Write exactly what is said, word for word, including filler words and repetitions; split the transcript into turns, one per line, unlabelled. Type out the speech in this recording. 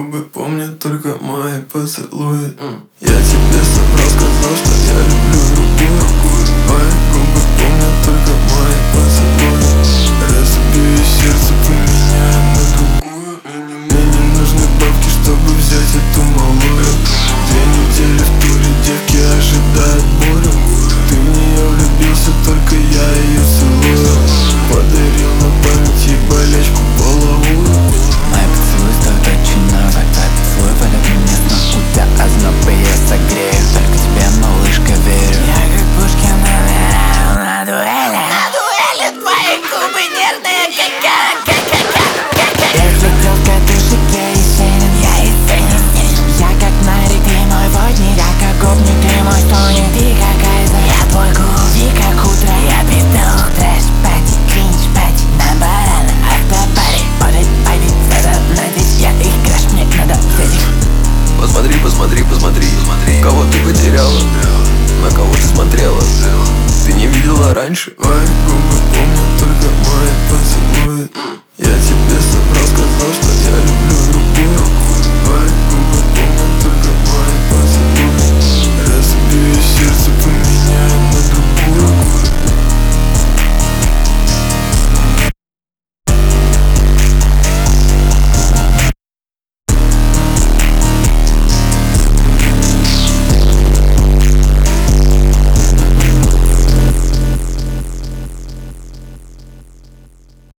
губы помнят только мои поцелуи. Я тебе сам рассказал, что я люблю другую. Твои губы помнят только мои поцелуи. Разобью сердце, поменяю на другую. Мне не нужны бабки, чтобы взять эту малую. Две недели в туре, девки ожидают бурю. Ты в нее влюбился, только я ее целую. Подарил на память ей болячку половую.
Мои поцелуи стоят очень много. Твои поцелуи валят меня с ног. У тебя озноб, и я согрею. Только тебе, малышка, верю. Я как Пушкин умираю на дуэли. На дуэли твои губы нервные, как я взлетел в катушек, я Есенин. Я Есенин. Я как Нарик, ты мой водник. Я как гопник, ты мой стоник. Ты как Айзен, я твой клуб. Ты как утро, я пиздух. Трэш, пати, кринж, пати. На барана, автопари. Полет, пойди, надо надеть. Я их краш, мне надо взять их.
Посмотри, посмотри, посмотри, посмотри, кого ты потеряла, на кого ты смотрела. Ты не видела раньше,